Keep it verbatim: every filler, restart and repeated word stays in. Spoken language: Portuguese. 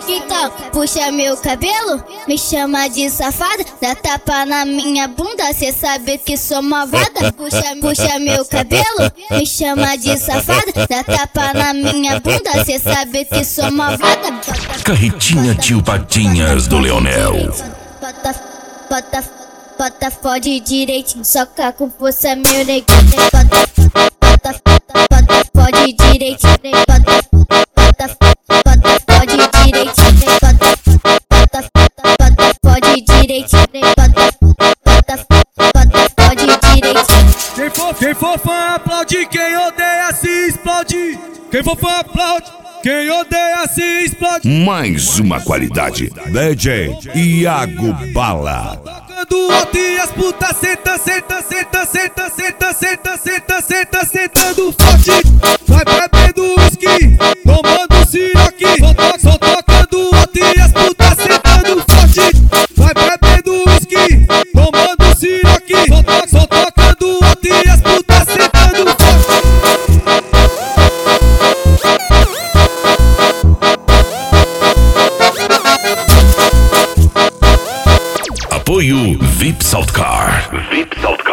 Então, puxa meu cabelo, me chama de safada, dá tapa na minha bunda, cê sabe que sou malvada. Puxa, puxa meu cabelo, me chama de safada, dá tapa na minha bunda, cê sabe que sou malvada. Carretinha Tio Patinhas do Leonel. Bota, bota, bota fode direitinho, soca com força meu neguinho. Bota, bota, bota fode direitinho, bota, bota, bota fode direitinho, bota, bota, bota fode direitinho, bota, bota, bota fode direitinho. Quem for, quem for fã aplaude, quem odeia se explode. Quem for fã aplaude, quem odeia se explode. Mais uma qualidade. D J Iago Bala. Tocando alto e as putas senta, senta, senta, senta, senta, senta, senta, senta, sentando forte. Vai bebendo whisky, tomando siroque. Só, só tocando alto e as putas sentando forte. Vai bebendo whisky, tomando siroque. Só, só tocando alto e as putas sentando forte. Apoio V I P Saltcar. V I P Saltcar.